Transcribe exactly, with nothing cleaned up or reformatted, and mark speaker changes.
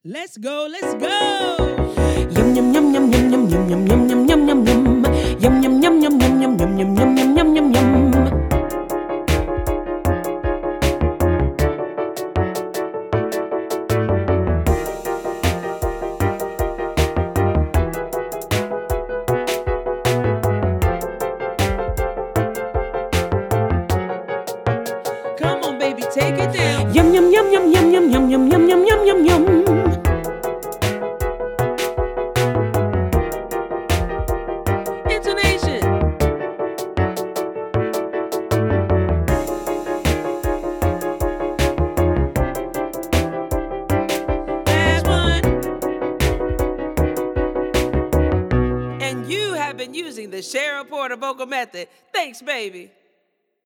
Speaker 1: Let's go, let's go.
Speaker 2: Yum yum yum yum yum yum yum yum yum yum yum yum yum. Yum yum yum yum yum yum yum yum yum yum yum yum yum.
Speaker 1: Come on, baby, take it down.
Speaker 2: Yum yum yum yum yum yum yum yum yum yum yum yum yum.
Speaker 1: Intonation. Last one. And you have been using the Cheryl Porter vocal method. Thanks, baby.